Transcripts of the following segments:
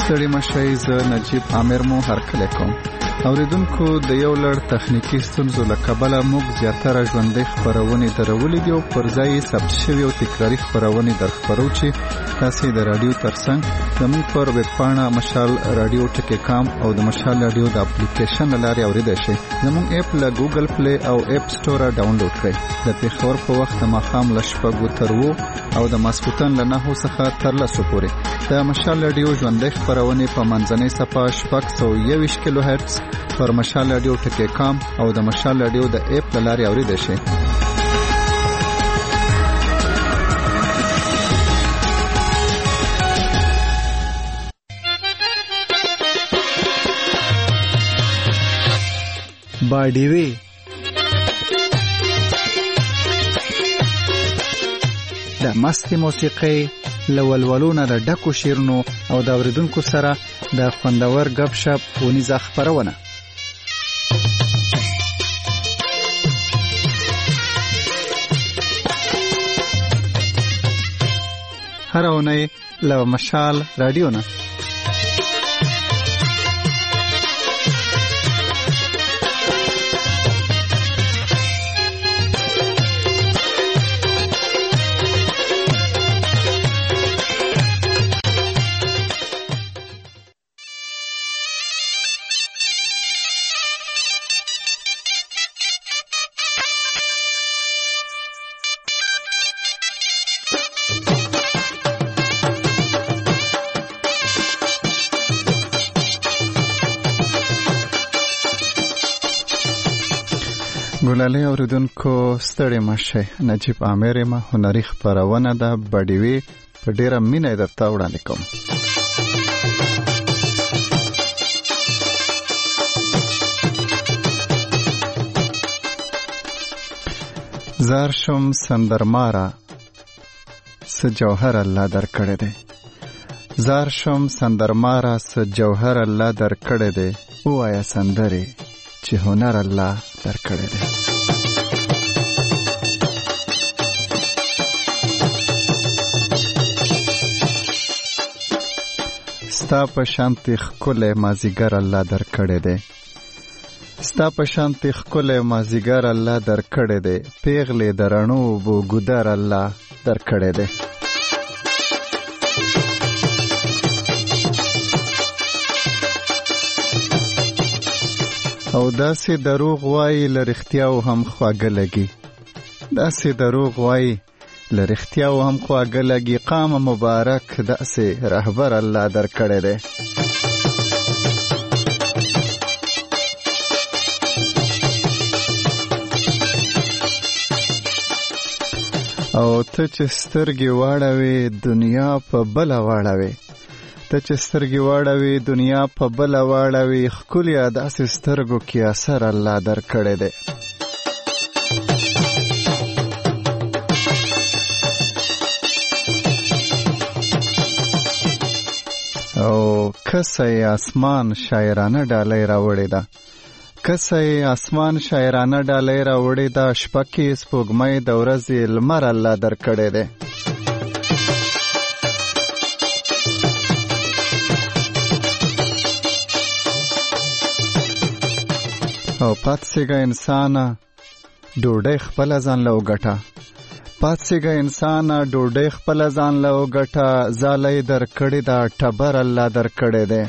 ستړي مشئ، زه نجیب عامر مو هرکلی کوم. اوریدونکو د یو لړ تخنیکی ستونزو له کبله موږ زیاتره ژوندۍ خپرونې درولې دي او پر ځای یې ثبت شوي او تکراري خپرونې درخپرو چې تاسې د راډیو ترڅنګ زموږ پر ویبپاڼه مشال راډیو ټکی کام او د مشال راډیو د اپلیکیشن له لارې اوریدای شئ. زموږ اپ له ګوګل پلی او اپ سټوره ډاونلوډ کړئ. د پېښور په وخت د ماښام له 6 تر 9 او د ماسپښین له 9 څخه تر 10 پورې د مشال راډیو ژوندۍ خپرونې په منځنۍ صفحه 621 کیلو هرتز پر مشال راډیو ټکی کام او د مشال راډیو د اپ له لارې اوریدای شئ. باډیوي د مستي موسیقي لولولونه د ډکو شیرونو او د اوریدونکو سره د خوندور غب شپ ونیزه خبرونه. هر اونۍ له مشال رادیو نه ګلالي اوریدونکو ستړي مشئ. نجیب عامر ما هنري خبرونه ده باډیوي په ډیره مینه درته وړاندې کوم. زار شم سندرمارا س جوهر الله در کړه دے. زار شم سندرمارا س جوهر الله در کړه دے. وایا سندري چې هنر الله در کړه دے. ستا په شانتي خکله مازیګر الله در کړه دے. ستا په شانتي خکله مازیګر الله در کړه دے. پیغلې درنو بو ګودر الله در کړه دے. او داسې دروغ وای لرختیاو هم خواږه لګي. داسې دروغ وای لرختیاو هم خواږه لګي. قام مبارک داسې رهبر الله در کړه دے. او ته چې سترګې واړوي دنیا په بل واړوي. ته چې سترګې واړوي دنیا په بل واړوي. ښکلیا داسې سترګو کې اثر الله در کړی دی. او کسه آسمان شاعرانه ډالۍ راوړې ده. کسه آسمان شاعرانه ډالۍ راوړې ده. شپه کې سپوږمۍ د ورځې لمر الله در کړی دی. او پاتسیگا انسانا ډوډۍ خپل ځان له وګټه. پاتسیگا انسانا ډوډۍ خپل ځان له وګټه. زالۍ در کړی دا ټبر الله در کړی دی.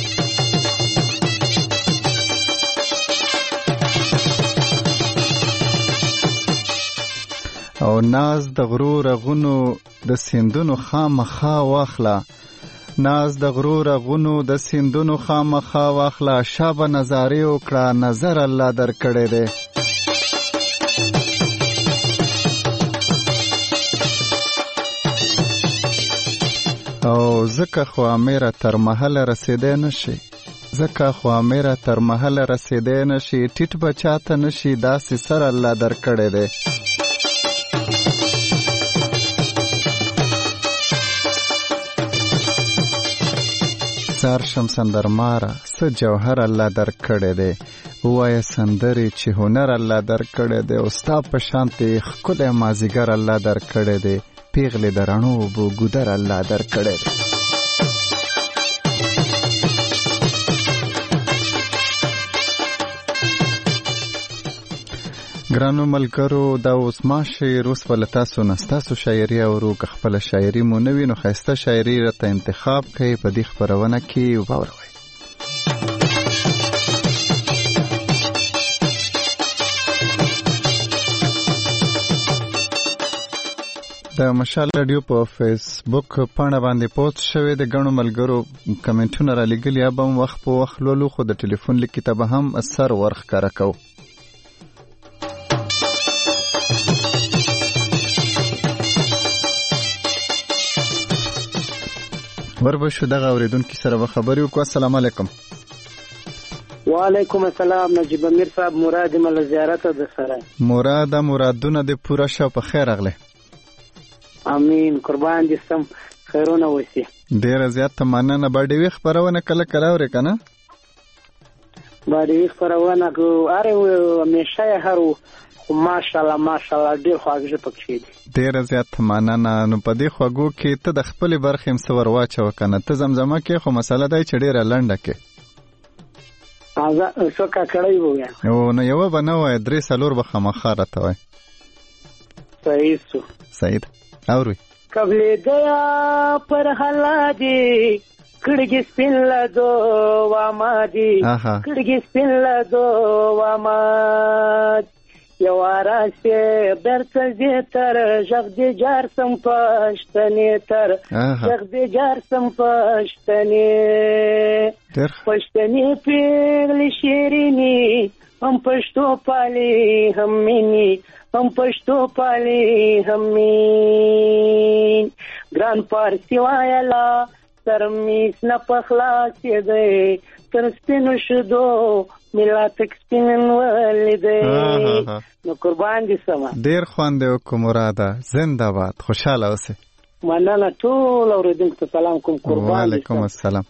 او ناز د غرور غونو د سیندونو خامخا واخله. ناز د غرور غونو د سیندونو خامخا واخله. شابه نظارې وکړه نظر الله در کړی دی. او ځکه خو امیره تر محله رسیدی نشي. ځکه خو امیره تر محله رسیدی نشي. ټیټ بچاته نشي داسې سر الله در کړی دی. زار شم سندرمارا س جوهر الله در کړه دے. وایا سندري چې هنر الله در کړه دے. او ستا په شانتي خکله مازیګر الله در کړه دے. پیغلې درنو بو ګودر الله در کړه دے. ګرانو ملګرو دا اوس ما شعر اوس ول تاسو نه ستاسو شاعري اورو که خپل شاعري مو نه وي نو ښایسته شاعري راته انتخاب کړئ په دې خپرونه کې واوروئ. د مشال رادیو په فیسبوک پاڼه باندې پوسټ شوی د ګڼو ملګرو کمنټونه را لګلي یا به وخت په وخت لولو خو د ټلیفون لیک ته به هم اثر ورښکاره کوو. وربشو دغه اوریدونکي سره به خبرې وکړو. السلام علیکم. وعلیکم السلام. نجیب امیر صاحب مراد مل زیارت د سره مرادونه د پوره شو په خیر اغله. امین قربان دي سم خیرونه وسی. ډیر زیات مننه. باندې وی خبرونه کله کله اورې کنه باندې وی خبرونه کو اره همیشه هرو خو ماشاءالله ډیر خواږه پکې دي. ډیر زیات مننه. نو په دې خواږو کې ته د خپل برخې مسور واچو کنه ته زمزمه کې خو مسله دی چې ډیره لنډه کې ازا څو کا کړی وو یا او نو یو بنوي درې سالور به خامخاره ته وای. صحیح اوروي قبل گیا پر حلا دی کڑگی سپین لدو وامادی کڑگی سپین لدو واماد یوارا سے برت زیتر جغ دی جار سم پشتنی تر جغ دی جار سم پشتنی پشتنی پیغلی شیرینی هم پشتو پالی هم مینی هم پشتو پالی همین ګران پارسی وایلا ترمیس نه پخلاصې دی تر سپینو شدو ملا تک سپین ولدی. نو قربان دي سما ډیر خوند وکړو مراده. زنده باد. خوشاله اوسه. مننه ټول اوریدونکو ته سلام کوم. قربان دي. وعلیکم السلام.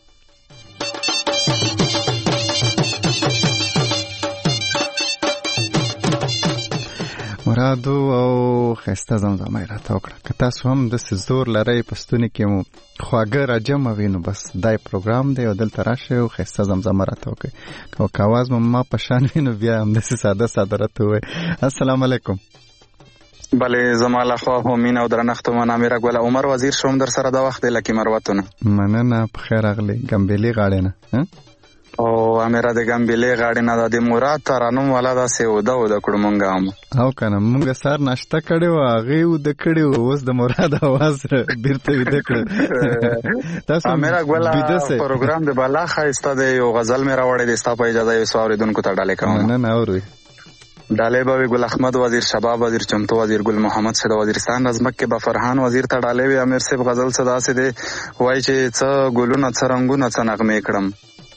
مرادو او خسته زمزمه راته وکړه. که تاسو هم داسې زور لرئ په ستوني کې مو خواږه راجمع وي نو بس دای پروګرام دی او دلته راشئ او خسته زمزمه راته وکړئ. که اواز مو ما په شان وي نو بیا هم داسې ساده راته ووایئ. السلام علیکم. بله زما لخوا هم مینه او درنښت ومنه. امیر ګل عمر وزیر شوم در سره دا وخت دی لکې مروتونه. مننه په خیر راغلی. ګمبېلې غاړې نه او امیر د ګمبېلې غاړې نه د مراد ترانم والا داسې وده کړو مونږ هم او کنه مونږ سار ناشته کړې وه هغې وده کړې وه اوس د مراد اواز بیرته ویده کړه. تاسو امیر ګل پروګرام د بالا ښایسته دی. یو غزل مې راوړی دی ستا په اجازه یو څو اورېدونکو ته ډالۍ کوم. مننه اوروي. ډالۍ به وي ګل احمد وزیر، شباب وزیر، چمتو وزیر، ګل محمد شه د وزیرستان رزمک کې به فرحان وزیر ته ډالۍ وي. امیر صاحب غزل څه داسې دی وایي چې څه ګلونه څه رنګونه څه نغمې کړم،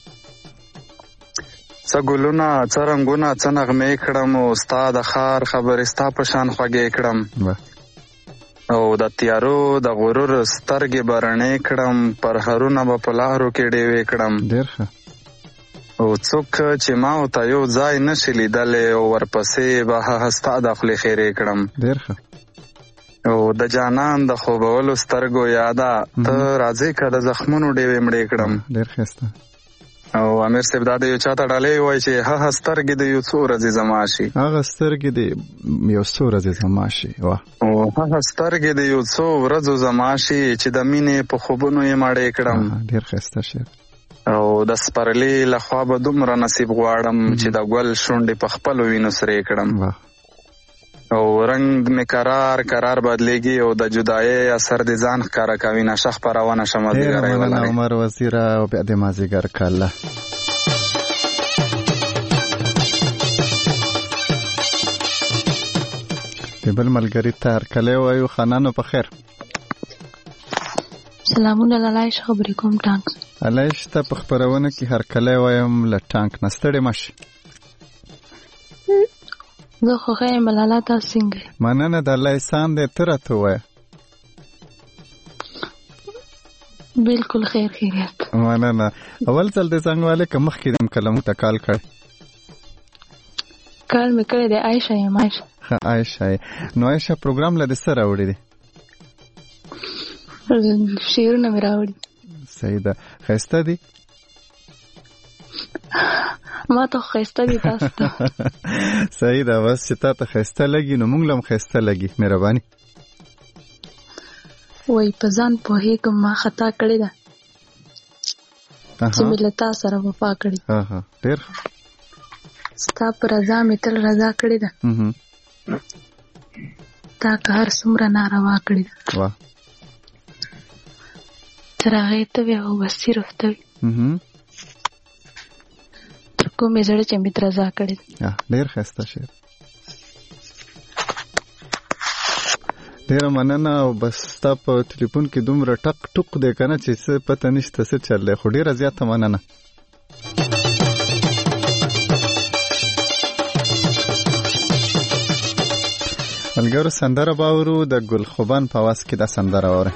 څه ګلونه څه رنګونه څه نغمې کړم، او ستا د ښار خبرې ستا په شان خوږې کړم، او د تیارو د غرور سترګې به رڼې کړم، پرهرونه به په لارو کې ډېوې کړم. ډېر ښه. او څوک چې ما ته یو ځای نشي لیدلی او ورپسې به هغه ستا د خولې خیرې کړم. ډېر ښه. او د جانان د خوبولو سترګو یاده ته راځې که د زخمونو ډېوې مړې کړم. ډېر ښایسته. او امیر صاحب دا د یو چاته ډالۍ وایي چې هغه سترګې د یو څو ورځې زما شي، هغه سترګې د یو څو ورځې زما شي. او هغه سترګې د یو څو ورځو زما شي چې د مینې په خوبونو یې مړې کړم. ډېر ښایسته شعر. او د سپرلي لخوا به دومره نصیب غواړم چې د ګل شونډې په خپلو وینو سرې کړم. او رنگ می قرار بدلیږي او د جدایۍ اثر د ځان ښکاره کوي. نشه خپرونه شمه دیګرای ولري. عمر وزیر او بیا د مازیګر کله بل ملګری تر کله وایو خانانو په خیر. سلامونه لالای خبرې کوم ټانک علایش ته په خبرونه کې هر کله وایم ل ټانک نستړې ماشي. زه خو خیم بلالا تاسو څنګه؟ مننه د الله احسان دې تر ته وای. بالکل خیر خیریت. مننه. اول ځل د څنګه والے کوم مخکې دم کلمو ته کال کړ. کال مې کړی دی عائشہ یم. عائشہ نو عائشہ پروګرام له سره وړي دي. شعرونه مې راوړي. صحیح ده. خسته دي. ما ته خسته دي تاسو ته. صحیح ده، بس چې تا ته خسته لګي نو موږ لم خسته لګي. مهرباني. وای په ځان پوهېږم ما خطا کړې ده چې مې له تا سره وفا کړې. ډېر ستا په رضا مې تل رضا کړې ده، تا که هر څومره ناروا کړې ده. تر هغې ته وې او بس صرف ته وې تر کومې زړه چې مې رضا کړې ده. ډېر ښایسته شعر. ډېره مننه. او بس ستا په ټلیفون کې دومره ټک ټوک دی که نه چې څه پته نشته څه چل دی، خو ډېره زیاته مننه. ملګرو سندره باورو د ګل خوبان په آواز کې دا سندره واورئ.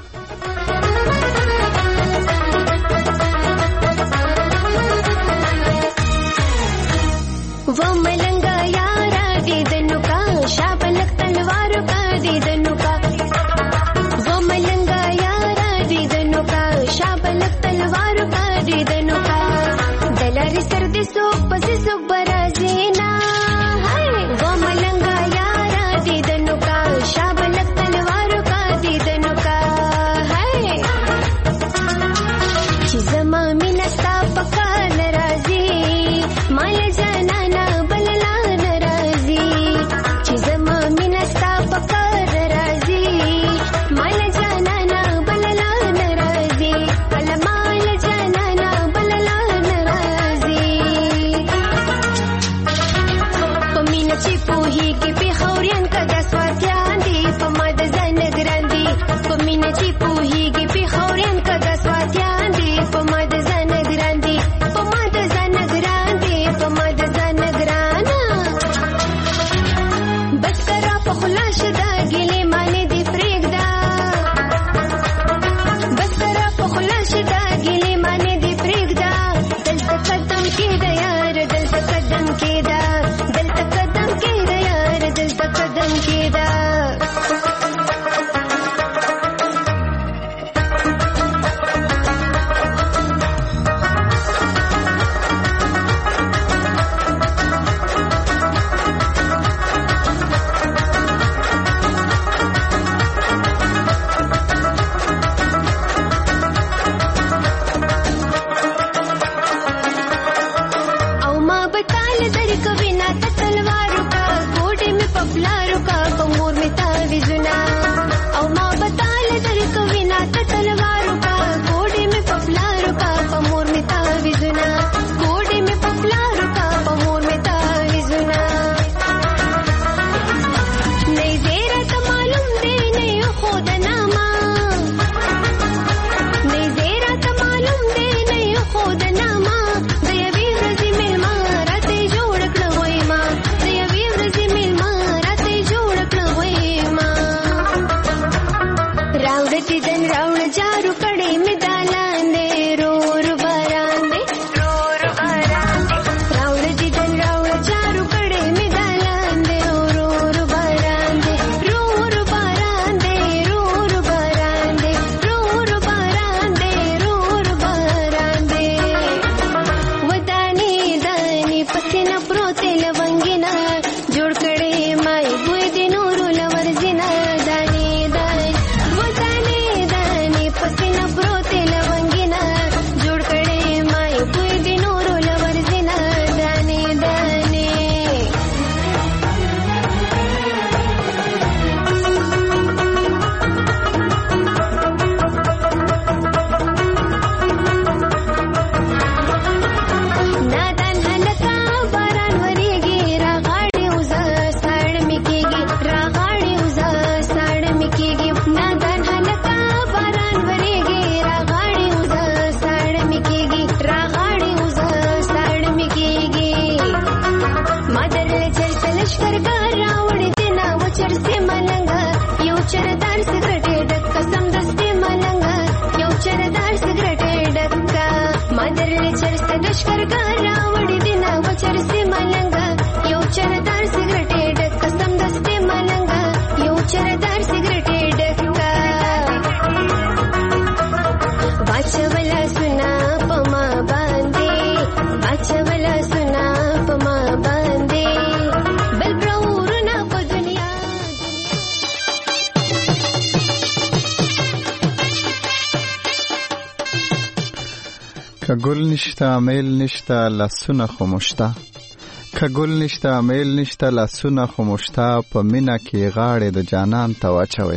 که ګل نشته میل نشته لاسونه خو مشته، که ګل نشته میل نشته لاسونه خو مشته، په مینه کې غاړې د جانان ته واچوئ.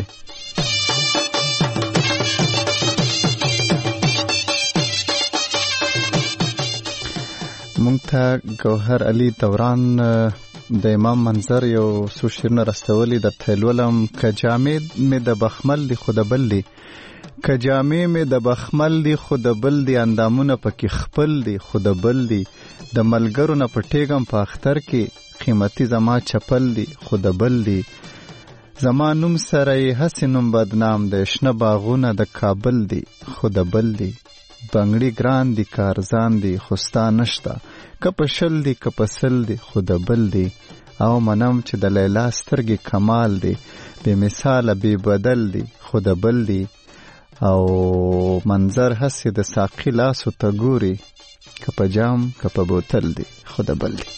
مونږ ته ګوهر علي دوران د امام منظر یو څو شعرونه راستولي درته لولم. که جامې مې د بخمل دي خو د بل دي، که جامې مې د بخمل دي خو د بل دي، اندامونه پکې خپل دي خو د بل دي، د ملګرو نه پټېږم په اختر کې، قیمتي زما چپل دي خو د بل دي، زما نوم سره یې هسې نوم بدنام دی، شنه باغونه د کابل دي خو د بل دي، بنګړي ګران دي که ارزان دي خو ستا نشته، که په شل دي که په سل دي خو د بل دي، او منم چې د لیلا سترګې کمال دي، بې مثاله بې بدل دي خو د بل دي، او منظر هسې د ساقي لاسو ته ګوري، که په جام که په بوتل دي خو د بل دي.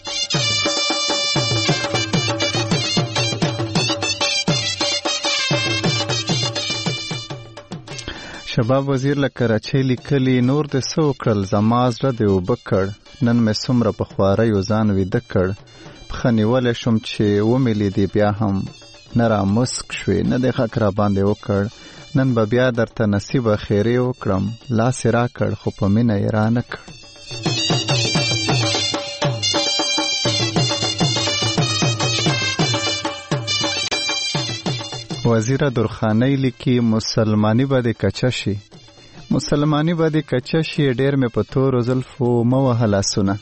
شباب وزیر له کراچۍ لیکلي، نور دې څه وکړل زما زړه دې اوبه کړ، نن مې څومره په خواریو ځان ویده کړ، پښه نیولی شوم چې ومې لیدې بیا هم نه را مسک شوې، نه دې حق را باندې وکړ، نن به بیا درته نصیبه خیرې وکړم، لاس یې را کړ خو په مینه یې را نه کړ. وزیر درخانۍ لیکي، مسلمانی به دې کچه شي، مسلمانی به دې کچه شي، ډېر مې په تورو زلفو مه وهه لاسونه.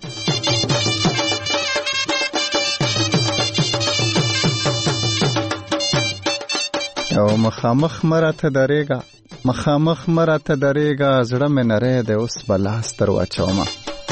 او مخامخ مه راته درېږه، مخامخ مه راته درېږه، زړه مې نری دی اوس به لاس در واچومه.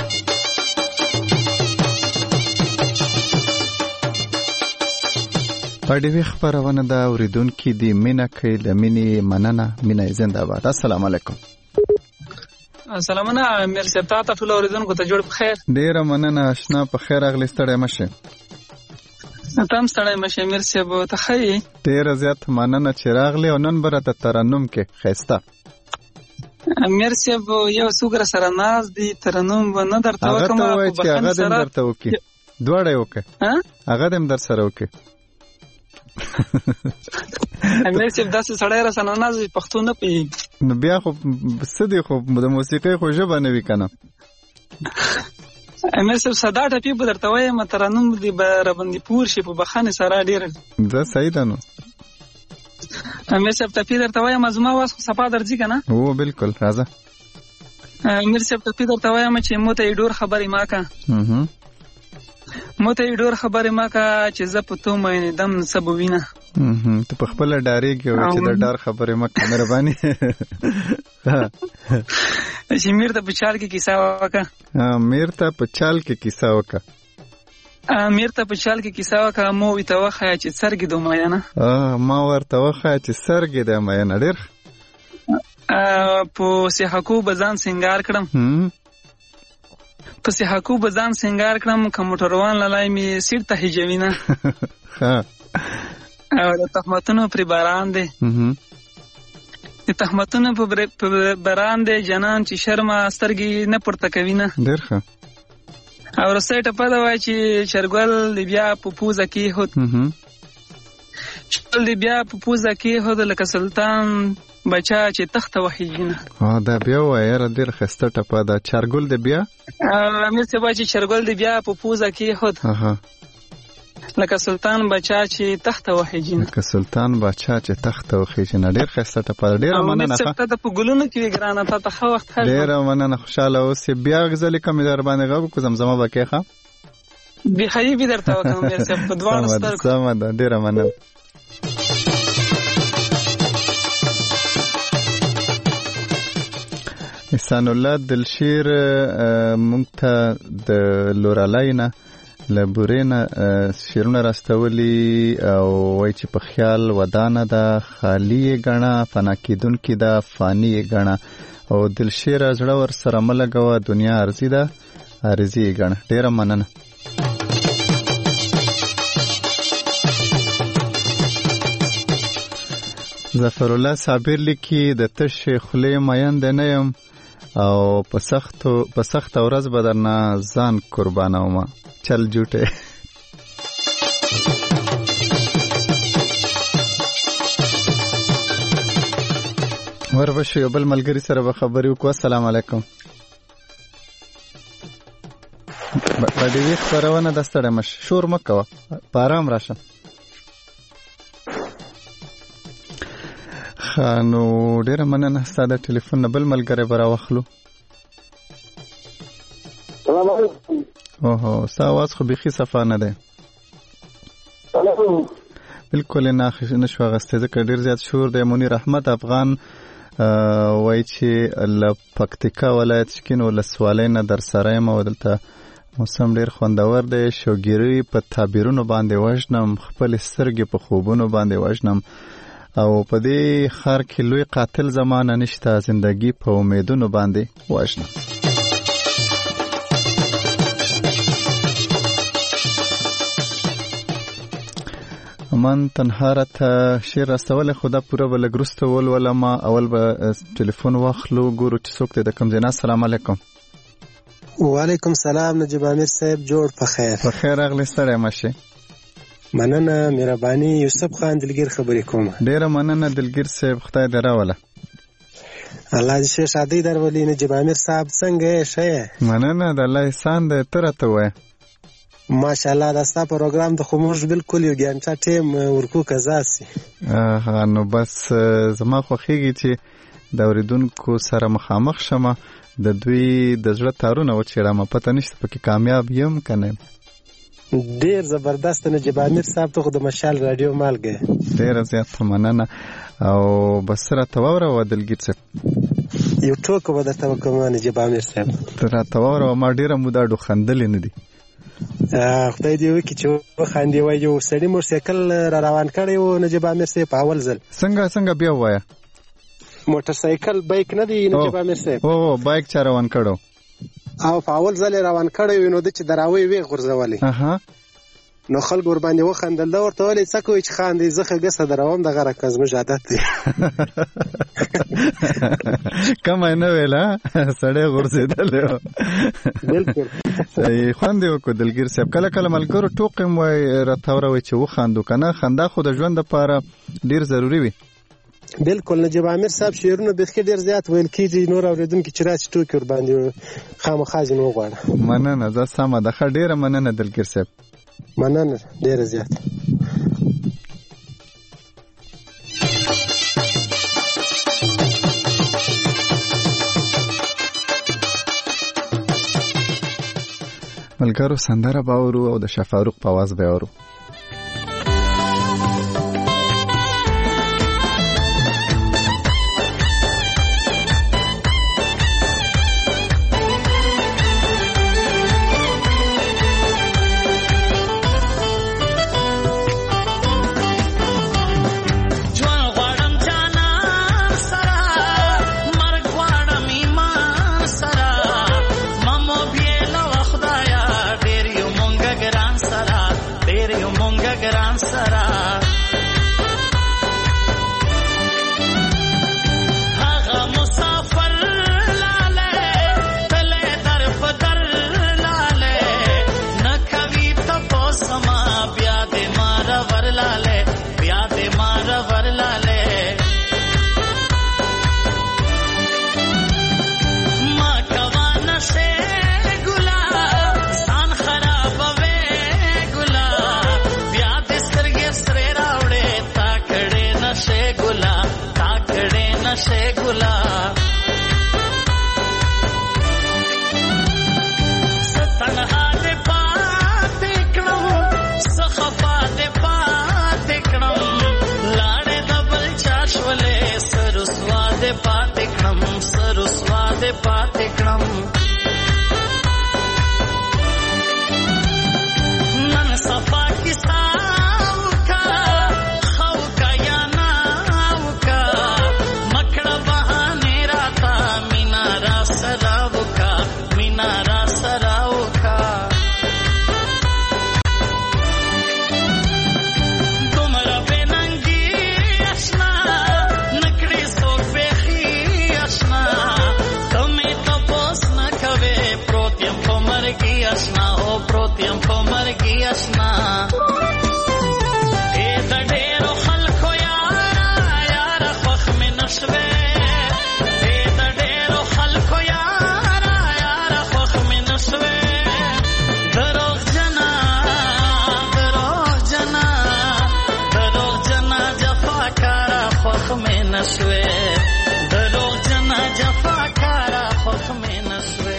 پاډوي خبرونه دا اوریدونکي دي، مینه کوي له مینې مننه، مینه زنده باد. السلام علیکم. سلامونه امیر صاحب، تاسو ټول اوریدونکو ته جوړ بخیر. ډیره مننه آشنا، په خیر اغلی، ستړی مشه. تم ستړی مشه امیر صاحب، ته ښه یې؟ ډیره زیات مننه چې راغلی، او نن به راته ترنم کې ښایسته. امیر صاحب یو څوک را سره ناز دي، ترنم به نه درته وکړم، هغه ته وایي چې هغه دې درته وکړي، دواړه یې وکړه، هغه دې در سره وکړي. امیر صاحب داسې سړی را سره ناز وي پښتو نه پوهېږي، نو بیا خو څه دی، خو د موسیقۍ خو ژبه نه وي که نه. امیر صاحب ساده ټپي به درته وایم، ترنم دې به راباندې پور شي په بخښنې سره ډېره. دا صحیح ده. نو امیر صاحب ټپي درته وایم، زما واس خو صفا درځي که نه؟ هو بالکل، راځه. امیر صاحب ټپي درته وایم چې مو ته یې ډور خبرې ما که، مو ته یې ډور خبرې ما که، چې زه په تو مینېدم څه به وینه. ته په خپله ډارېږې چې د ډار خبرې مه که، مهرباني. چې میر ته په چال کې کیسه وکړه، میر ته په چال کې کیسه وکړه، میر ته په چال کې کیسه وکړه، مو ورته وښیه چې څرګې د مینه، ما ورته وښیه چې څرګې د مینه. ډېر په سیحکو به ځان سینګار کړم، په سیحکو به ځان سینګار کړم، که موټروان لالی مې سیټ ته هجوي نه، او د تهمتونو پرې باران دی، د تهمتونو په باران دی، جنان چې شرمه سترګې نه پورته کوي نه. ډېر ښه. او رسۍ ټپه ده وایي چې چرګل د بیا په پوزه کېښود، چرګل د بیا په پوزه کېښود، لکه سلطان بچا چې تخته وهي نه. دا بیا وایه یاره، ډېر ښایسته ټپه ده. چرګل د بیا امیر صاحب وایي چې چرګل د بیا په پوزه کېښود، لکه سلطان بچا چې تخته وخیږي، لکه سلطان بچا چې تخته وخیږي. ډېر ښایسته ټپه. ډېره مننه. ته د په ګلونو کې وې ګرانه، ته ښه وخت ښه. ډېره مننه، خوشحاله اوسې. بیا غزلې کومې در باندې غږ وکړو، زمزمه به کې ښه بېخایي به درته وکړم امیر صاحب په دواړو سترګو. سمه ده، ډېره مننه. احسان الله دلشیر مونږ ته د لورالی نه له بورې نه شعرونه راستولي، او وایي چې په خیال ودانه ده، خالي یې ګڼه، فنا کېدونکې ده، فاني یې ګڼه، او دلشیره زړه ور سره مه لګوه، دنیا عرضي ده، عارضي یې ګڼه. ډېره مننه. ظفرالله صابر لیکي، د تشې خولې میند نه یم، او په سخت ورځ به درنه ځان قربانوم چل جوټه وربشو یو بل ملګری سره به خبرې وکړو. السلام علیکم. په دې خبرونه د ستړی مش شور مکوه په آرام راشه. نو ډیره مننه ستا د ټلیفون نه بل ملګری به راواخلو. سلام علیکم. اوهو ستا اواز خو بیخي صفا نه دی. بالکل نه نشو اخیستی ځکه ډېر زیات شور دی. منیر احمد افغان وایي چې له پکتیکا ولایت شکین ولسوالۍ نه در سره یم او دلته موسم ډېر خوندور دی. شوګیري په تعبیرونو باندې وژنم، خپلې سترګې په خوبونو باندې وژنم او په دې ښار کې لوی قاتل زمانه نشته، زندگی په امیدونو باندې وژنم. من تنها راته شعر راستولی خو دا پوره به لږ وروسته ولولم. اول به ټلیفون واخلو ګورو چې څوک دی د کوم ځای نه. السلام علیکم. وعلیکم سلام نجیب امیر صاحب، جوړ په خیر. په خیر راغلی، ستړی مه شې. مننه مهرباني. یوسف خان دلګیر خبرې کوم. ډیره مننه دلګیر صاحب، خدای دې راوله. الله دې ښه شادۍ درولي. نجیب امیر صاحب څنګه یې؟ ښه یې؟ مننه د الله احسان دی. ته راته ووایه. ماشاءالله دا ستا پروګرام ته خو موږ بالکل یو ګانټه ټیم ورکو کزا سي. نو بس زما خوښیږي چې د اورېدونکو سره مخامخ شمه، د دوی د زړه تارونه وچېړم. پته نشته پکې کامیاب یم که نه یم. ډېر زبردست نجیب امیر صاحب، ته خو د مشال راډیو مالګه. ډېره زیاته مننه. او بس راته واوره دلګیر صاحب، یو ټوکه به درته وکړم نجیب امیر صاحب. راته واوره. ما ډېره موده خندلې نه دي. خدای دې وکړي چې وخاندې. وای یو سړي موټرسایکل را روان کړی و نجیب امیر صاحب په اول ځل. څنګه بیا ووایه. موټرسایکل بایک نه دی نجیب امیر صاحب. او بایک چا روان کړو او په اول ځل روان کړی و، نو د چې دراوی وی غورځولې. نو خلک ور باندې وخندل. دا ورته ولې څه کوي چې خاندې؟ زه ښه دروم دغه رقم زموږ عادت دی. کمه نه ویله سړی غورځېدلی و. بالکل صحیح. خوند یې وکړو دلګیر صاحب. کله کله ملګرو ټوکې م وایي راته وروئ چې وخاندو که نه. خندا خو د ژوند لپاره ډېر ضروري وي. بالکل نجیب امیر صاحب شعرونه بیخي ډېر زیات ویل کېږي. نور اورېدونکي چې راشي ټوکې ور باندې خامخا ځینې وغواړه. مننه. دا سمه ده. ښه ډېره مننه دلګیر صاحب. مننه ډېره زیات. ملګرو سندره به اورو او د شاه فاروق په اواز به اورو. ډېر یو مونږه اسنا د ډېرو خلکو یاره خوښ مې نشوې د ډېرو خلکو یاره خوښ مې نشوې دروغجنه جفاکاره خوښ مې نشوې دروغجنه جفاکاره خوښ مې نشوې.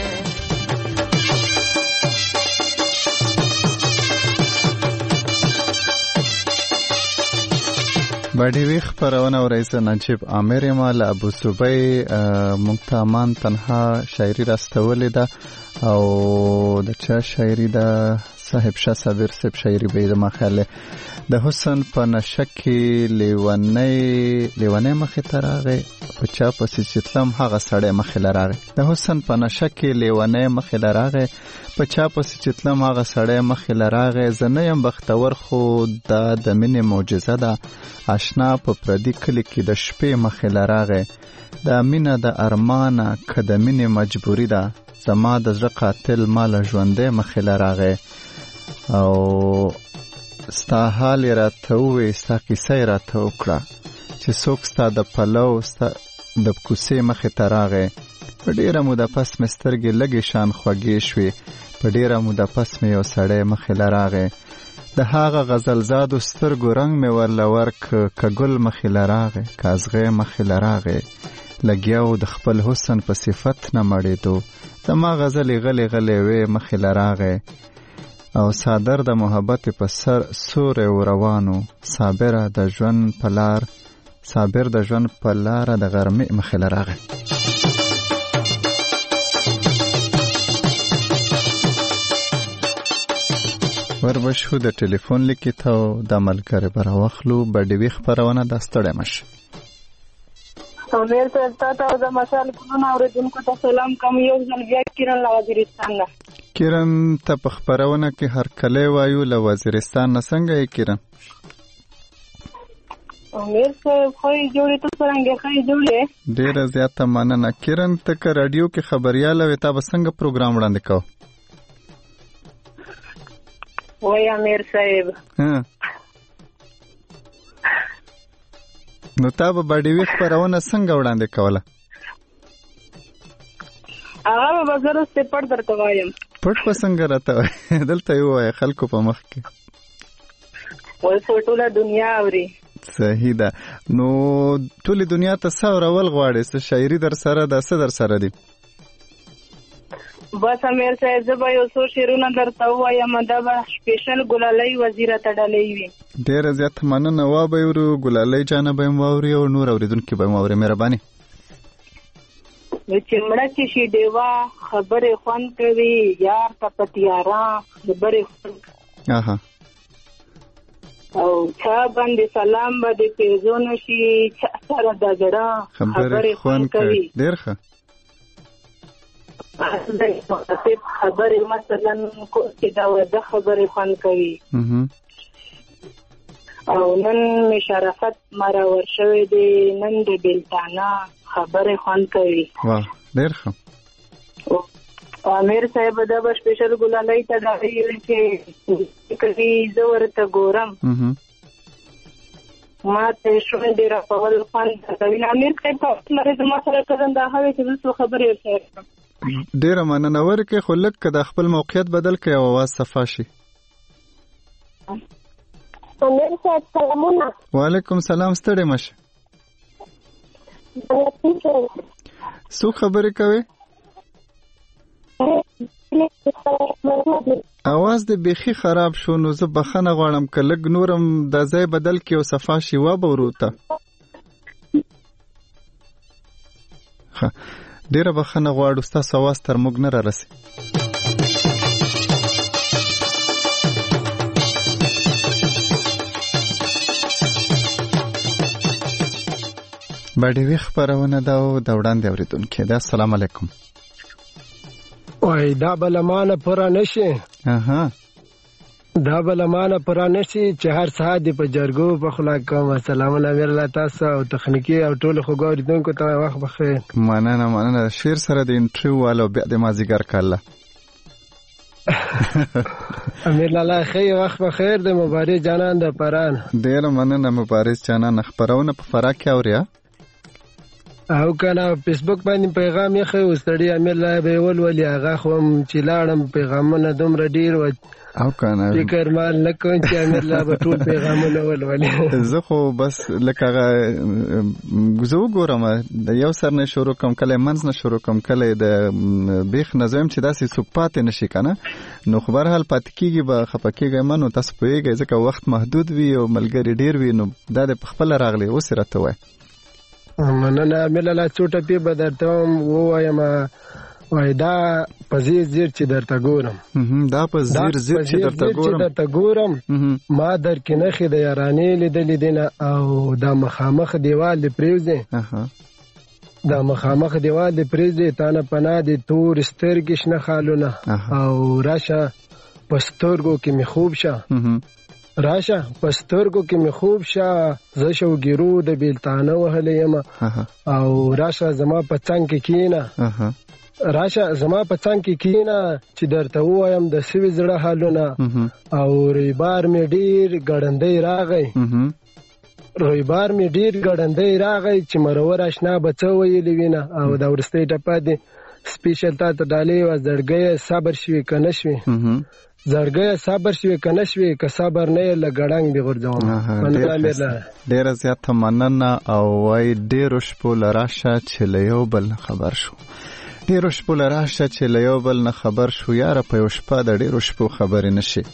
باډي وی خبرونه ورئیس نجیب عامر ما له ابو صبی مقتامان تنها شاعری راستولې ده او د چا شاعری ده صاحب شاه صابر صاحب شاعری به د مخاله د حسن په نشکی لیونی مخې تراغه په چا پسې چتلم هغه سړی مخې لراغه د حسن په نشکی لیونی مخې لراغه په چا پسې چتلم هغه سړی مخې لراغه زنه يم بختور خو د مینې معجزه ده آشنا په پردي کلی کې د شپې مخې لراغه د مینه د ارمانه که د مینې مجبوری ده زما د زړه قاتل مال ژوندې مخې لراغه او ستا حال راته وې ستا کیسه راته وکړه چې څوک ستا د پلو ستا د کوڅې مخې ته راغی په ډېره موده پس مې سترګې لږې شان خوږې شوې په ډېره موده پس مې یو سړی مخې له راغی د هغه غزلزادو سترګو رنګ مې ورله ورک که ګل مخې له راغی که ازغی مخې له راغی لګیاو د خپل حسن په صفت نه مړېدو زما غزلې غلې غلې وې مخې له راغی او صادر د محبت په سر سورې روانو صابر د ژوند په لار د غرمې مخې له راغی. وربشو د ټلیفون لیکي ته د ملګری برا واخلو باډي وی خبرونه د ستړی مش امیر صاحب تاسو د مشال کولونه اوریدونکو ته سلام کوم یو ځل بیا کیرن له وزیرستان نه کیرن ته په خبرونه کې هر کله وایو له وزیرستان نه څنګه یې کیرن امیر صاحب خو جوړې ته څنګه خې جوړې ډېر زیاته مننه کیرن ته که رادیو کې خبرياله وې تا به څنګه پروګرام وړاندې کو وای امیر صاحب نو تا به باډي وی خبرونه څنګه وړاندې کوله هغه به زرسته پټ درته وایم پټ څنګه راته دلته یو خلکو په مخ کې وای ټوله دنیا اوري صحیح ده نو ټوله دنیا ته څو راول غواړي څه شاعري در سره ده څه در سره دي بس امیر صاحب زبا یو څو شعرونه درته وایم دا به سپیشل ګلالۍ وزیر ته ډالۍ وي ډېر زیات مننه وا به ورو ګلالۍ جان به موري او نور اوریدونکو به موري مهرباني چې مړه کې شي دیوا خبره خوان کوي یار ته پتیارا خبره اها او چا باندې سلام باندې پیژون شي سره د جړه خبره خوان کوي ډېر ښه خبره مثلا کو چې دا د خبره خوان کوي او نن می شرافت مرا ورشوي دي نن د بلتانا خبره خوان کوي واه ډېر ښه امیر صاحب دا به سپیشل ګلالۍ ته دا ویل چې کله زه ورته ګورم ما ته شوم ډیر په ول خوان کوي امیر صاحب تاسو لري زما سره کړه دا هغه چې څه خبرې وکړم ډیر مننه ورکه خو لکه د خپل موقعیت بدل کړي او आवाज صفا شي امیر صاحب سلامونه وعلیکم سلام ستړي مشه څو خبرې کوي आवाज د بيخي خراب شو نو زه بخنه غواړم که لګ نورم د ځای بدل کې او صفا شي و به وروته ډیره بخنه غواړم تاسو आवाज تر موږ نه رارسي باډي وی خبرونه دا وړاندې اوریدونکو دا السلام علیکم وای دا بلمانه پرا نشي اها دا بلمانه پرا نشي چې هر ساعت په جرګو په خلا کوم سلام علیکم الله تاسو او تخنیکی او ټول خوګوریدونکو ته وخت بخیر مننه شیر سره د انټریو والو بیا د مازیګر کاله امیر لالا خیر وخت بخیر د مبارز جانان د پران. ډیر مننه مبارز جانان. خبرونه په فرا کې اوریا او کنه فیسبوک باندې پیغام یې خو ستړي امیر لا به ولولي هغه خو چې لاړم پیغامونه دومره ډیر و او کنه فکر مال نه کوم چې امیر لا به ټول پیغامونه ولولي. زه خو بس لکه زه وګورم د یو سر نه شروع کوم کله منځ نه شروع کوم کله د بیخ نظم چې داسې څوک پاتې نشي کنه نو خو به هر پاتې کیږي به خپکیږي منو تاسو پوهیږئ ځکه وخت محدود وي او ملګری ډیر وي نو دا د خپل راغلی اوس راته وای مننه امیر لا چوټه پی به درته وایم وای دا پزیر زیر چې درته ګورم دا پزیر زیر چې درته ګورم ما در کې نخې د یارانې لیدلې دینه او دا مخامخ دیوال دی پریوزي دا مخامخ دیوال دی پریوزي تانه پنا دی تور سترګې شنه خالونه او راشه پسترګو کې می خوب شه راشه پسترګو کې می خوب شه زه شو ګیرو د بیلتانه وهلې یم او راشه زما په څنګ کې کینه راشه زما په څنګ کې کینه چې درته وایم د سوي زړه حالونه او ریبار می ډیر ګړندې راغی چې مرور آشنا بچو ویلې وینه او دا ورستې ټپه دي سپیشل تا ته ډالې و زړګي صبر شوي کنه شوي زړګي صبر شوي کنه شوي که صبر نه لګړنګ دی ورځم ډیر زیات مننه او وای ډیر شپو لراشه چې لیو بل خبر شو ډیرو شپو لراشه چې له یو بل نه خبر شو یاره په یو شپه د ډیرو شپو خبرې نشي.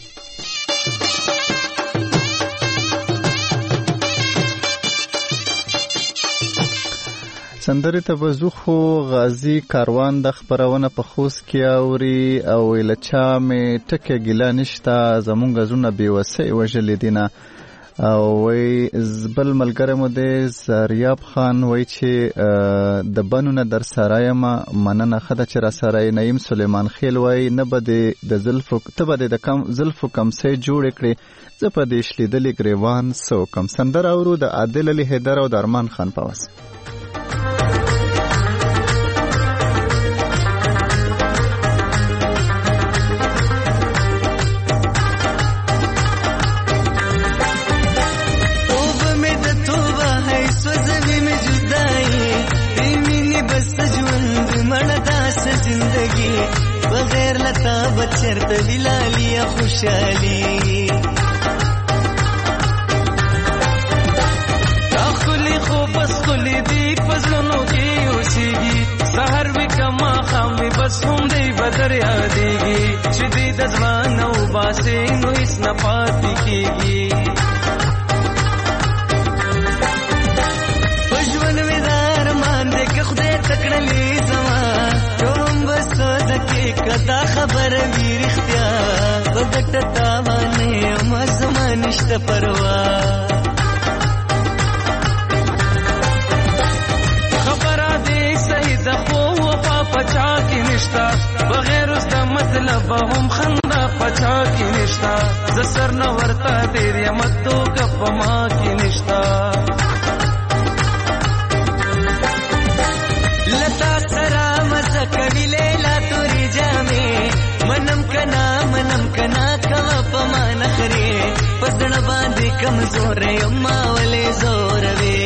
سندرې ته به ځو خو غازي کاروان د خپرونه په خوست کې اوري او له چا مې ټکه ګیله نشته زمونږ زړونه بېوسۍ وژلې دینه او وای بل ملګری مو دی زریاب خان وای چې د بنونه در سره یم مننه ښه ده چې را سره یې. نعیم سلیمان خیل وای نه به د زلفو ته به د کم زلفو کمسۍ جوړې کړې زه په دې شلیدلې ګریوان څه وکم. سندره اورو د عادل علي حیدر او د ارمان خان په وس. چرته ویلالیا خوشالي اخلي خو بس خلي دي پزلونو کې اوسېږي سحر وکما خام بس هم دی بدر یادېږي چې دې د ځوان او باسي نو هیڅ نه پاتې کېږي پښون مې دار مان دې که خدای تکړلې زما کوم بس دکې کدا خبر وی رښتیا وګټ تاوانه ما زما نشته پروا خبره دې صحیح ده خو وفا پچا کې نشتا بغیر اس د مطلب هم خندا پچا کې نشتا ز سر نو ورتا دې متو کپ ما کې نشتا لتا سره مزه کوي لیلا توري جامې منم کنا کوا پما نخري پزړ باندې کمزور یم ولې زور وې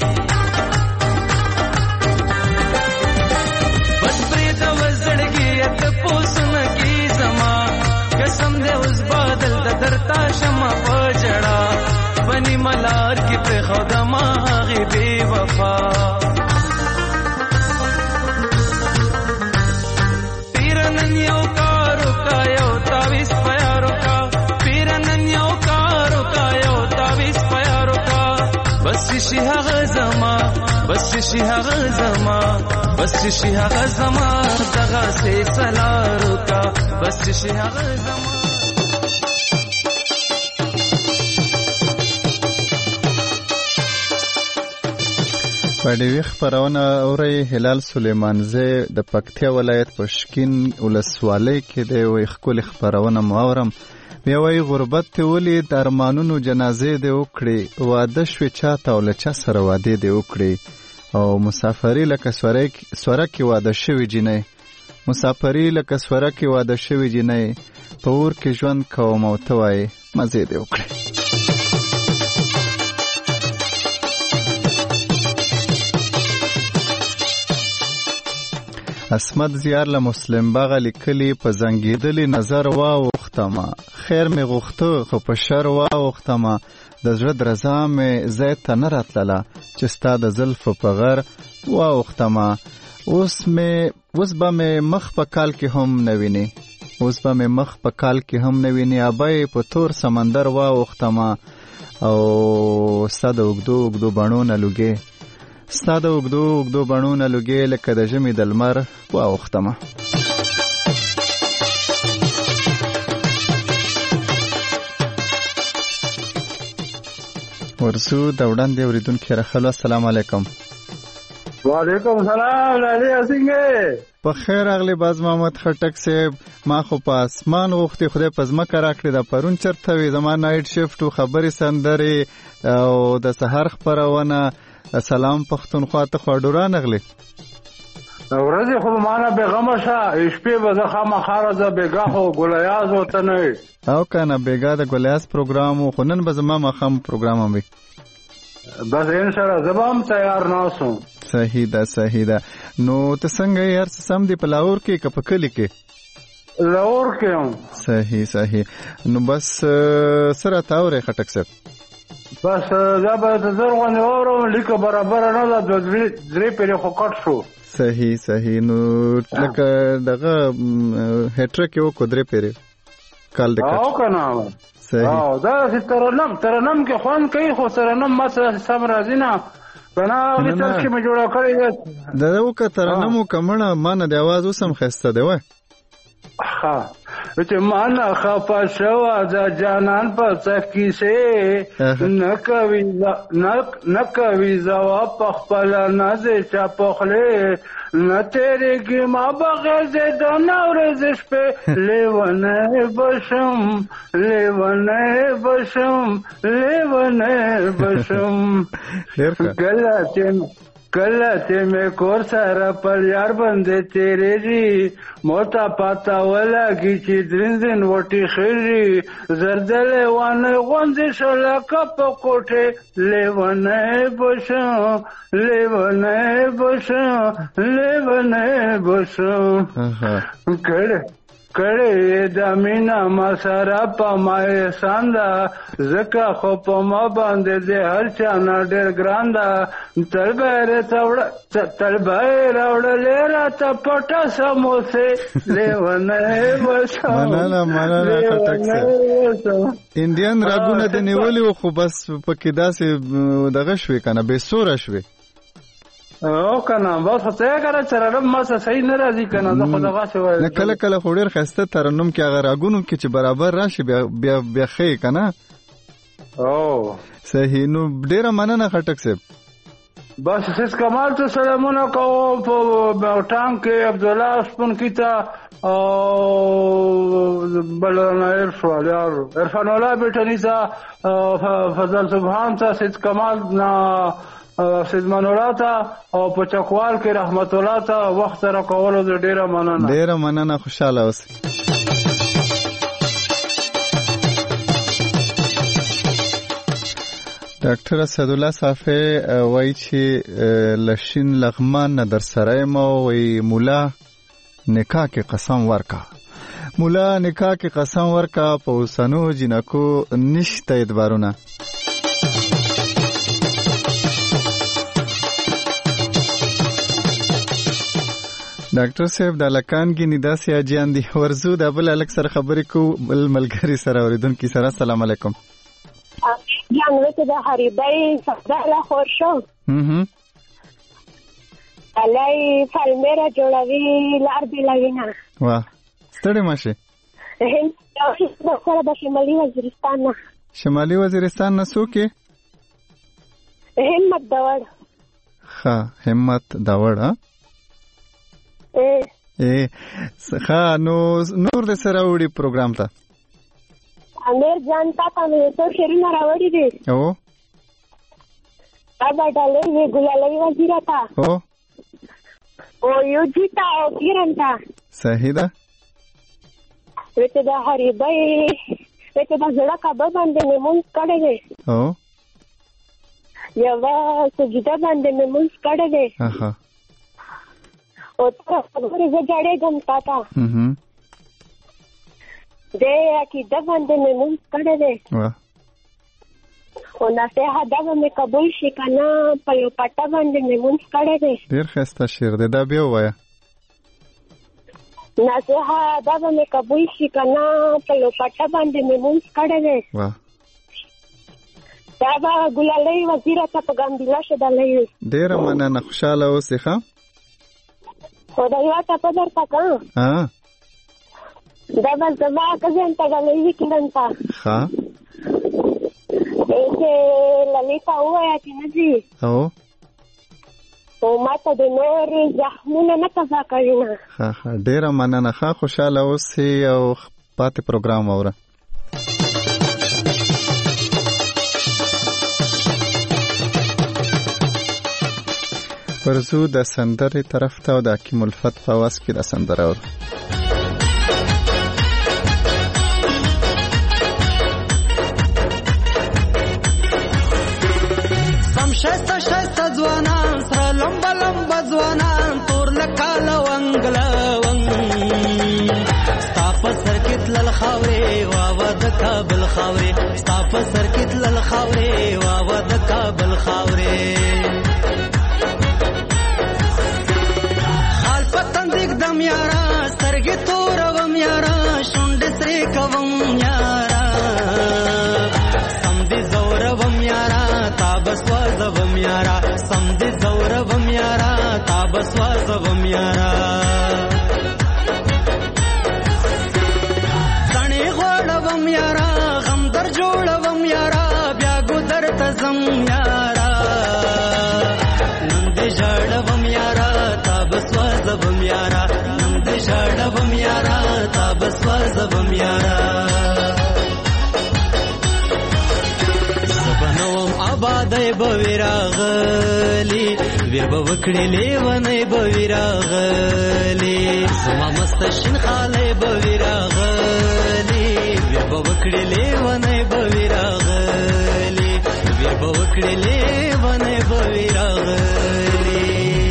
بس پرې د وزړګي ات پوسن کی زما قسم دې اوس بادل د درتا شمع پجړا بني ملار کی په خدا ما غي بي وفا پیرنن یو کارو کا یو تاویس پیارو کا پیرنن یو کارو کا یو تاویس پیارو کا بس شي هغه زما بس شي هغه زما بس شي هغه زما دغه سه سلارو کا بس شي هغه زما پډوي خبرونه اوري هلال سليمانزه د پکتیا ولایت پشکین ولسوالۍ کې د وي خپل خبرونه ماورم وی غربت ته ولي د ارمانونو جنازې د وکړي واده شوي چاته ول چا سره واده د وکړي او مسافری لکه سوره کې واده شوي جنې مسافري لکه سوره کې واده شوي جنۍ په اور کې ژوند کوم او ته وایې مزې دې وکړې. اسمت زیار له مسلم باغه لیکلي په زنګېدلې نظر واوښتمه خیر مې غوښته خو په شر واوښتمه د زړه درزا مې ځای ته نه راتلله چې ستا د زلفو په غر واوښتمه اوس به مې مخ په کال کې هم نه ویني ابۍ په تور سمندر واوښتمه او ستا د اوږدو بڼو نه لوګې لکه د ژمي د لمر واوښتمه. ورسو د وړاندې اورېدونکي راخلو. السلام علیکم. وعلیکم السلام. لالي څنګه په خیر راغلی باز محمد خټک صاحب. ما خو په اسمان غوښتې خدای په ځمکه راکړې ده. پرون چېرته وې زما نایټ شفټ و خبرې سندرې او د سهار خپرونه. سلام پښتونخوا ته خو ډوران اغلی ورځې خو مانه بېغمه شه شپې به زه خامخا راځه بېګا خو ګلیاز ورته نه وي او که نه بېګا د ګلیاز پروګرام و خو نن به زما ماښام پروګرام هم وي بس انشاءالله زه به هم تیار ناست وم. صحیح ده نو ته څنګه یې هر څه سم دی په لاهور کې که په کلي کې؟ لاهور کې هم. صحیح نو بس څه راته اورې خټک صاحب؟ بس دا به د زر غوندې واورم لیکه برابره نه ده درې پیرې خو کټ شو. صحیح نو لکه دغه هټرک یې وکړو درې پیرې کال د کټ او که نه صحیح دا چې ترنم کې خوند کوي خو ترنم ما سم راځي نه که نه هغې تر کې مې جوړه کړې ده د وکړه ترنم وکړه مړه ما نه د اواز اوس هم ښایسته دی وای چې مانا خفا شوا د جانان په څکیسه نه کوي زوا په خپل نه دې چا پخله نه تیرېږي ما بغیر دې د نورز شپې لیونه بشم کله چې مې کور سره پر یار باندې تیرېږي موته پاته ولګي چې درنځن وټي خېږي زردلې وانه غوندې شلکه په کوټې لیونه بشم کړه د مینا ما سره په ما احسان ده زکه خو په ما باندې دې هر چا نه ډېر ګران ده تلبای راوړلې راته پټه سموسې لیونه بشم انډین راګونه د نیولې خو بس پکې داسې دغه شوې که نه بې سوره شوې او کنه بس څه کړه ترنم ما صحیح نه راځي کنه زه خو دغه څه وایم نه کله خو ډېر ښایسته ترنم کې هغه راګونو کې چې برابر راشي بیا ښه کنه او صحیح نو ډېره مننه خټک صاحب بس سیس کمال ته سلامونه کوم په ټانک کې عبدالله شپون کې ته او بلنا عرفان الله بیٹنی ته فضل سبحان ته سیس کمال نه سید منولا ته او په چکوال کې رحمت الله ته وخت سره کولو ډیره مننه خوشاله اوسئ. ډاکټر اسدالله صافی وایي چې لشین لغمان نه در سره یم وایي مولا نکاح کې قسم ورکا په اوسنو جنکو نشته اعتبارونه. ډاکټر صاحب د لکان کې نداسي اجیان دي ورزو د بل الک سره خبرې کو بل ملګری سره اوریدونکو سره. السلام علیکم. جانوه ته د حریبای صداله خورشو علای فلمره جوړوي لار دی لوینا واه ستړي ماشه هند سره د شمالي وزیرستان نه څوک همت داوړ نور د سره وړي پروګرام ته امیر جان تا مې تو شیرینه راوړي دي او ابا ډالې وی ګلالي وزیره تا او او یو جیتا او پیرنتا صحیح ده. وته دا هریبای وته دا زړه کعبه باندې مونږ کړه دې او یو سجده باندې مونږ کړه دې اها او ته خبرې زړه ګم تاتا دې عقیده باندې مونږ کړه دې واه او نصیحت دا مې قبول شي کنه په یو پټه باندې مونږ کړه دې. ډیر ښایسته شعر دی، دا بیا ووایه. نصیحت دا مې قبول شي کنه په یو پټه باندې مونږ کړه دې. واه دا به ګلالۍ وزیره ته په ګامبیلا شدلې. ډیره مننه، خوشاله اوسې ښه. خدای ته په درته کا دا به زما کزن ته ګلالۍ کیننتا ښه چې للیتا وایي چې نه دي او ماته د نور زخمونه نه تازه کوي نه. ښه ډیره مننه، ښه خوشاله اوسې او پاتې پروګرام واوره. ورزو د سندرې طرف ته او د حکیم الفت په آواز کې د سندره اورو. شایسته شایسته ځوانان سره لمبه لمبه ځوانان تور لکه لونګ لونګ ستا په سر کې تلل خاورې واوه د کابل خاورې ستا په سر کې تلل خاورې واوه د کابل خاورې خال په تندیک دم یارا سترګې تورم یارا شونډې سرې کوم یارا سم دې زورم یارا بسوازم یارا سم دې زورم یارا تا بسوازم یارا سنې غوړم یارا غم در جوړوم یارا بیا ګذر تزم یارا نن دې ژړوم یارا تا بسوازم یارا نن دې ژړوم یارا تا بسوازم یارا آبادای بویراغلی ویر بوکړي لیونی بویراغلی زما مستشین خاله بویراغلی ویر بوکړي لیونی بویراغلی ویر بوکړي لیونی بویراغلی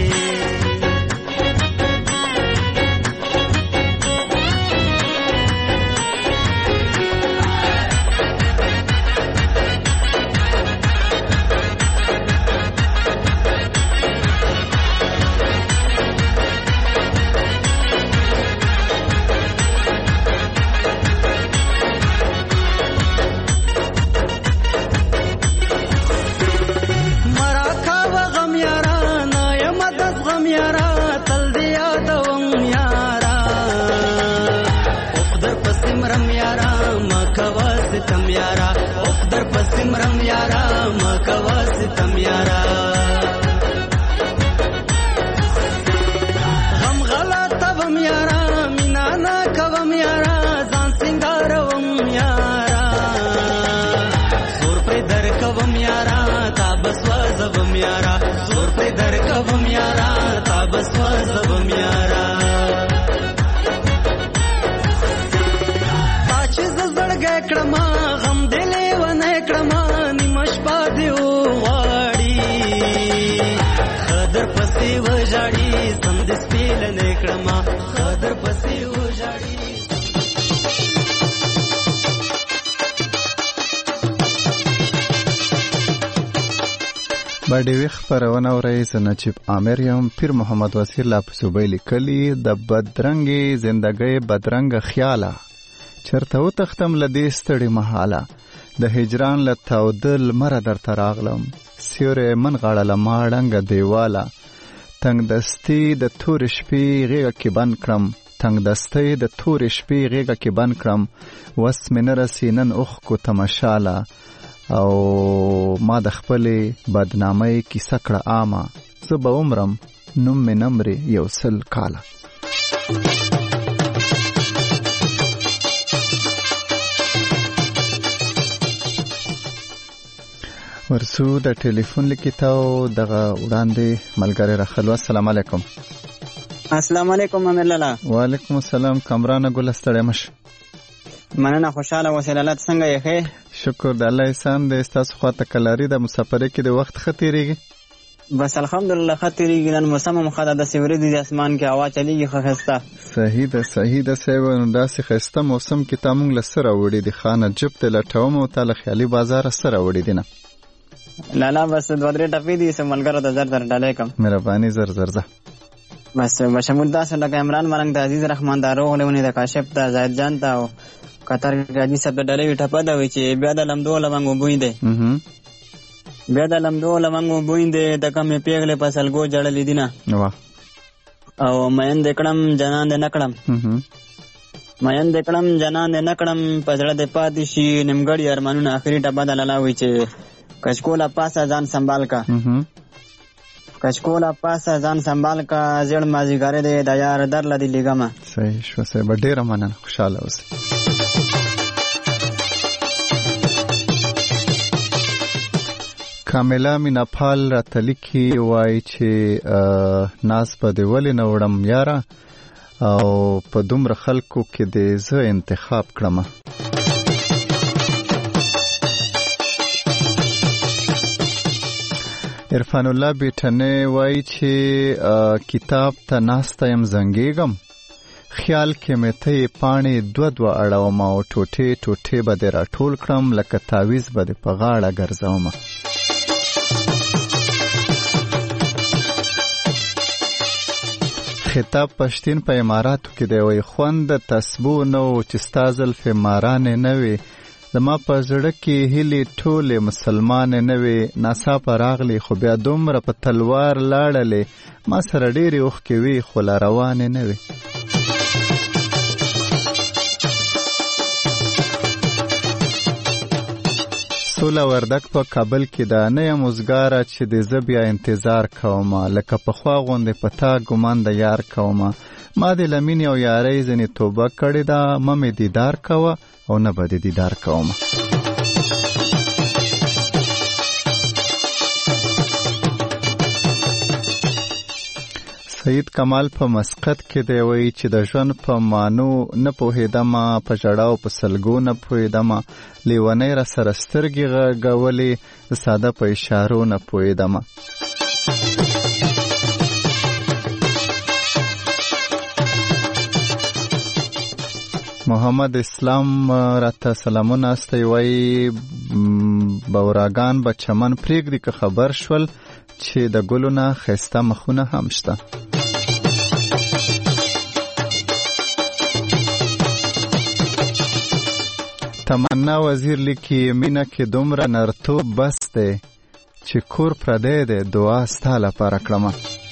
سمرم یارا مکوا ستم یارا غم غلطه وم یارا مینا نا کوم یارا ځان سنگاروم یارا زور پر در کوم یارا تا بسوازم یارا زور پر در کوم یارا تا بسوازم یارا تا چې زړګ کړم غم دلې ونه کړم نیمش پاتې وغواړي خدر پسې وژاړي سندس پیل نه کړم خدر پسې وژاړي. باډي ویخ پرونه ورئیس نجیب عامر یم پیر محمد وسیر لا پسوبې لیکلي د بدرنګي زندګۍ بدرنګ خیاله چرته و تختم لدې ستړي محاله د هجران له تاودل مره در تراغلم سیوره من غاړه ماړنګ دیواله تنگ دستی د تور شپې غیږه کې بند کړم تنگ دستی د تور شپې غیږه کې بند کړم وس مې نه رسي نن اوښ کو تماشاله او ما د خپلې بدنامۍ کیسه کړه عامه زه به عمرم نوم مې نمرې یو سل کاله. ورسو د ټلیفون لیکتاو دغه وړاندې ملګری راخلو. السلام علیکم. السلام علیکم امیر لالا. وعلیکم السلام کامران ګل ستړی مشه. مننه خوشاله وسیله لات څنګه یې ښه؟ شکر د الله احسان دی. ستاسو خواته کلاري د مسافرۍ کې د وخت ښه تېرېږي؟ بس الحمدلله ښه تېرېږي. نن موسم هم ښه ده، داسې ورېځې د اسمان کې هوا چلېږي ښه ښایسته. صحیح ده صاحب. نو داسې ښایسته موسم کې تا موږ له څه راوړي دي؟ ښه نجب ته لټوم او تا له خیالي بازاره څه راوړي دي؟ نه لالا بس 2-3 ټپې دي چې ملګرو ته زر ډالۍ کړم. مهرباني زر ځه. بس بشمول داسې لکه عمران مرنګ ته عزیز رحمان دارو غلونی د کاشف ته زاهد جان ته او قطر راځي سب ډالۍ ټپه ده وي چې بیا د لمدو لمنګو بوی دی. بیا د لمدو لمنګو بوی دی د کمې پیغلې په سلګو جړلې دي نه او مین د کړم جنان د نکړم مین د کړم جنان د نکړم په زړه د پاتې شي نیمګړي ارمانونه. اخري ټپه د لالا وي چې کچکولا پاسه ځان سنبال کا کچکولا پاسه ځان سنبال کا زړ مازیګارې دی د یار در لدی لګما. صحیح شو صاحب. ډېره مننه. خوشاله اوسئ. کاملا میناپال راته لیکي وایي چې ناز به دې ولې نه وړم یاره او په دومره خلکو کې دې زه انتخاب کړم. عرفان الله بیٹنه وایي چې کتاب ته ناسته یم زنګېږم خیال کې مې ته یې پاڼې دوه اړوم او ټوټې به دې راټول کړم لکه تاویز به دې په غاړه ګرځوم. خطاب پښتین په اماراتو کې دی. وایي خوند د تسبو نه و چې ستا زلفې مارانې نه وې زما په زړه کې هیلې ټولې مسلمانې نه وې ناڅاپه راغلې خو بیا دومره په تلوار لاړلې ما سره ډېرې اوښکې وې خو لا روانې نه وې. سوله وردک په کابل کې ده. نه یم اوزګاره چې د زه بیا انتظار کومه لکه پخوا غوندې په تا ګمان د یار کومه ما د لمینې او یارۍ ځینې توبه کړې ده مه مې دیدار کوه او نه به دې دیدار کومه. سید کمال په مسقط کې دی. وایي چې د ژوند په مانو نه پوهېدم په ژړا او په سلګو نه پوهېدم لیونی را سره سترګې غږولې د ساده په اشارو نه پوهېدم. محمد اسلام راته سلامونه استی. وایي بوراګان به چمن پرېږدي که خبر شول چې د ګلو نه ښایسته مخونه هم شته. تمنا وزیر لیکي مینه کې دومره نرتوب بس دی چې کور پردی دی دعا ستا لپاره کړمه.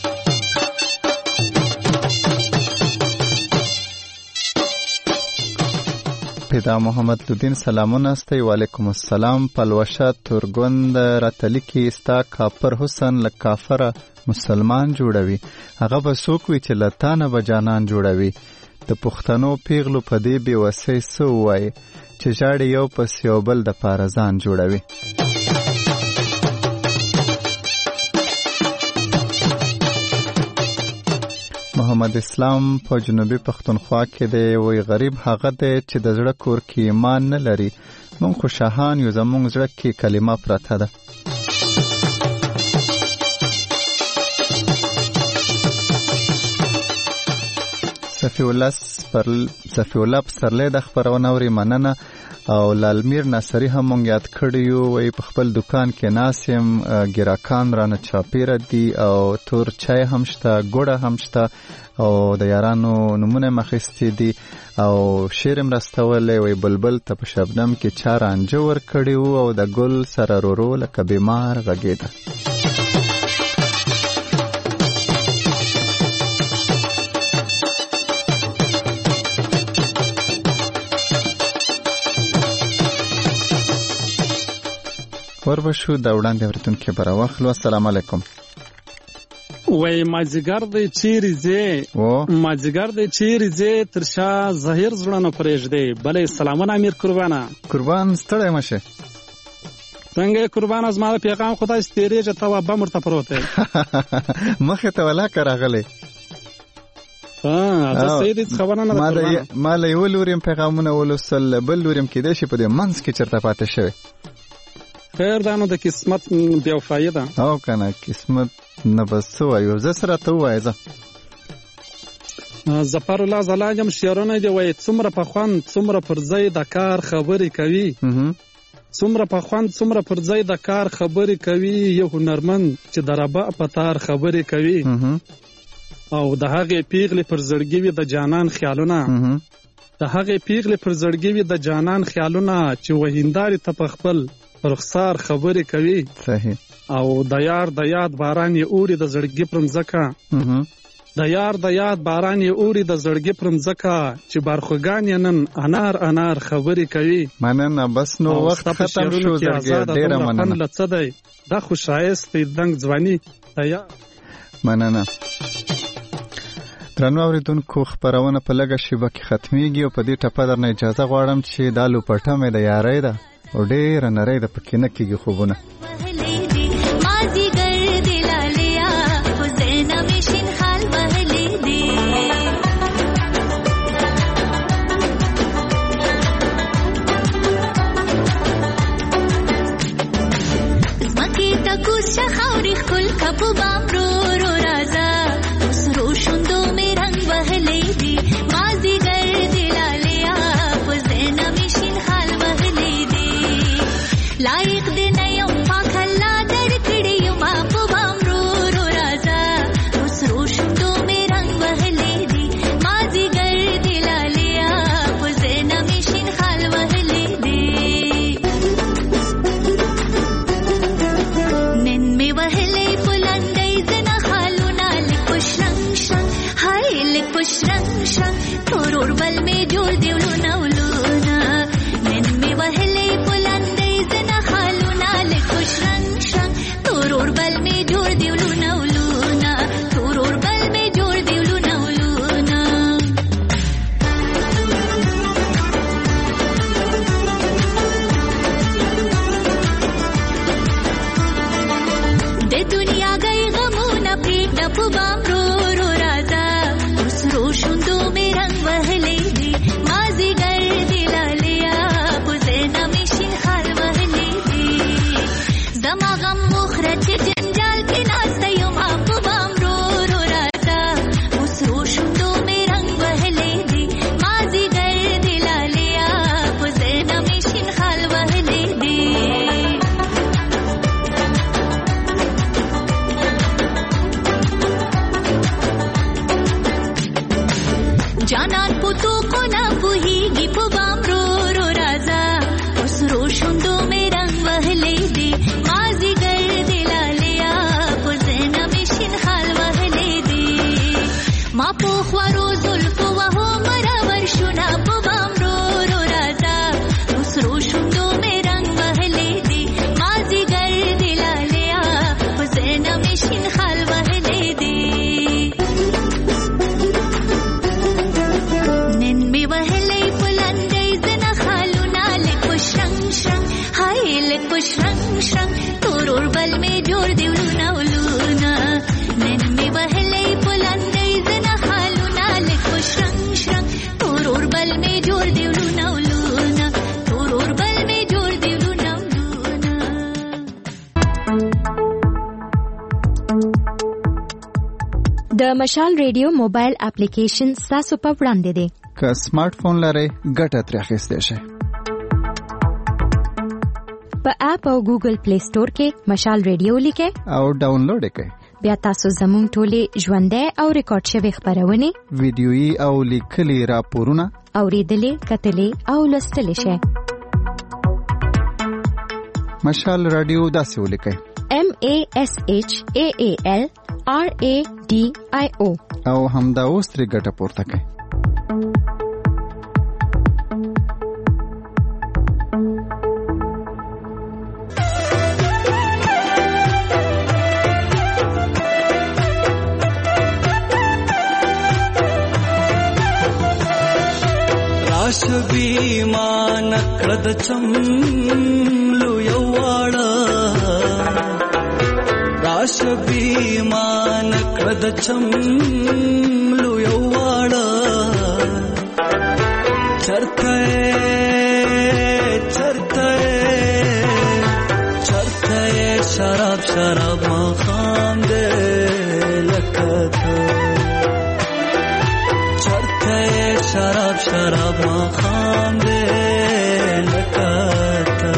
پیدا محمد لودین سلامونه استی. وعلیکم السلام. پلوشه تورګوند راته لیکي ستا کافر حسن له کافره مسلمان جوړوي هغه به څوک وي چې له تا نه به جانان جوړوي. د پښتنو پیغلو په دې بېوسۍ څه ووایي چې ژاړي یو پس یو بل د پاره ځان جوړوي. محمد اسلام په جنوبي پښتونخوا کې دی. وایي غریب هغه دی چې د زړه کور کې ایمان نه لري مونږ خو شاهان یو زمونږ زړه کې کلمه پرته ده. صفی الله پسرلی د خپرونه اوري مننه او لالمیر ناصری هم مونږ یاد کړی یو. وایي په خپل دکان کې ناست یم ګراکان رانه چاپیره دي او تور چای هم شته ګوړه هم شته او د یارانو نمونه مخستی دي او شعر هم راستولی. وایي بلبل ته په شبنم کې چا رانجه ورکړي وو او د ګل سره رورو لکه بیمار غږېده. وربشو دا وړاندې اورېدونکي به راواخلو. السلام علیکم. وای مازیګر دی چیرې ځې مازیګر دی چیرې ځې تر شا ظاهر زړه نه پرېږدې بلې سلامونه امیر قربانه. قربان ستړی مشه. څنګه قربانه زما د پیغام خدای ستېرېږه ته بم ورته پروت دی مخې ته ولاکه راغلی. ما له یو لوریم پیغامونه ولوستل بل لوریم کېدای شي په دې منځ کې چېرته پاتې شوی خیر دا نو د قسمت بې وفایي ده او که نه قسمت نه به څه وایو زه سره ته ووایه زه ظفر الله زلاجم شعرونه دي وایي څومره په خوند څومره پر ځای د کار خبرې کوي څومره په خوند څومره پر ځای د کار خبرې کوي یو هنرمند چې د ربع په تار خبرې کوي او د هغې پیغلې پر زړګي وي د جانان خیالونه د هغې پیغلې پر زړګي وي د جانان خیالونه چې وهیندارې ته په خپل رخسار خبرې کوي صحیح او د یار د یاد باران یې اوري د زړګي پر مځکه د یار د یاد باران یې اوري د زړګي پر مځکه چې بارخوګان یې نن انار انار خبرې کوي مننه بس نو وخت ختم شو زړګي ډېره مننه څه دی دا خو ښایست دی دنګ ځواني مننه درنو اورېدونکو خپرونه په لږه شیبه کې ختمیږي او په دې ټپه درنه اجازه غواړم چې دا لوپټه مې د یارۍ ده او ډېره نری ده پکې نه کېږي خوبونه د مشال ریډیو موبایل اپلیکیشن تاسو په وړاندې دی که سمارټ فون لرئ ګټه ترې اخیستی شئ په اپ او ګوګل پلی سٹور کې مشال ریډیو لیکئ او ډاونلوډ یې کړئ بیا تاسو زموږ ټولې ژوندۍ او ریکارډ شوې خپرونې ویډیويي او لیکلي راپورونه اورېدلې کتلې او لوستلې شئ مشال رادیو داسې ولیکئ MASHAALRADIO او همدا اوس ترې ګټه پورته کړئ راشه مان کړد چملو یواړه راشه مان کړد چملو یواړه شراب شراب ماخام دې لکه ته چرته شراب شراب ماخام دې لکه ته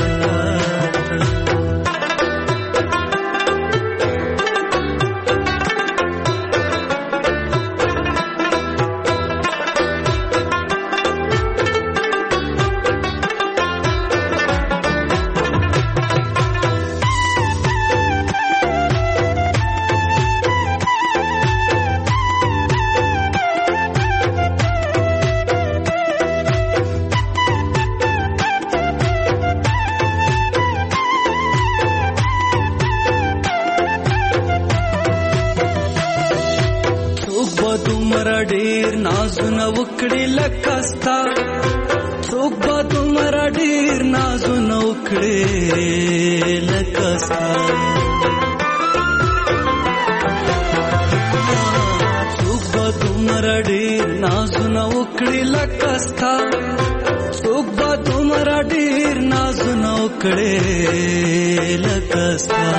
ډیر نازونه وکړي لکه ستا څوک به دومره ډیر نازونه وکړي لکه ستا څوک به دومره ډیر نازونه وکړي لکه ستا څوک به دومره ډیر نازونه وکړي لکه ستا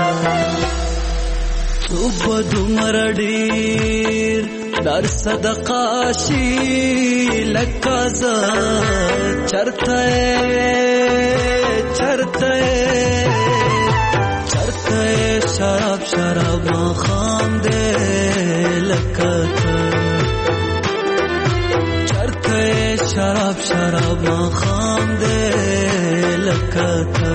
څوک به دومره ډیر در صدقه شي لکه زه چرته چرته چرته شراب شراب ماخام دې لکه ته چرته شراب شراب ماخام دې لکه ته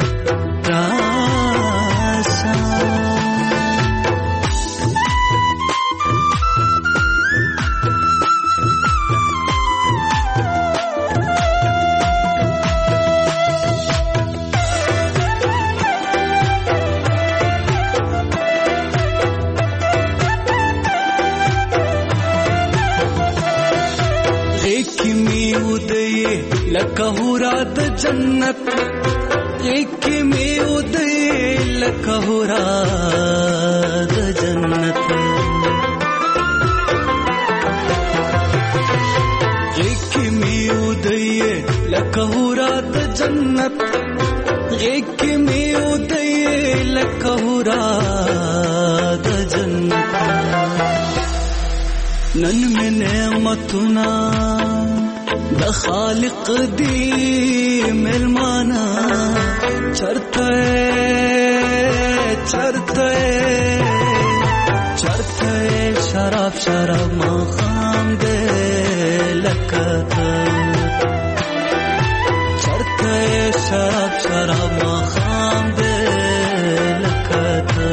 لکه هورا د جنت ایک می ودی لکه هورا د جنت ایک می ودی لکه هورا د جنت ایک می ودی لکه هورا د جنت نن می نعمتنا د خالق دی ملمانا چرته چرته چرته شراب شراب ماخام دې لکه ته چرته شراب شراب ماخام دې لکه ته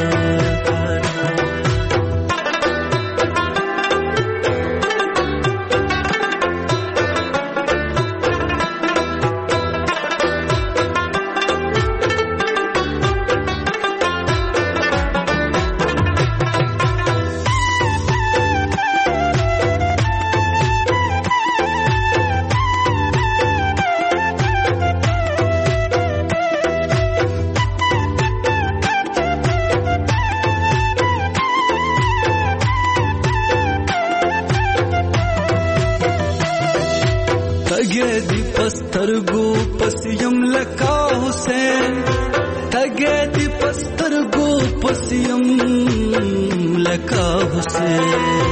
تگه دی پسترگو پسیم لکا حسین تگه دی پسترگو پسیم لکا حسین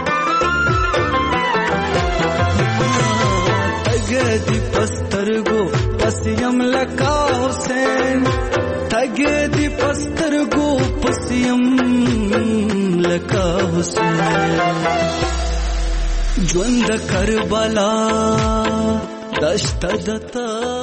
تگه دی پسترگو پسیم لکا حسین تگه دی پسترگو پسیم لکا حسین ژوند کربلا دشت دتا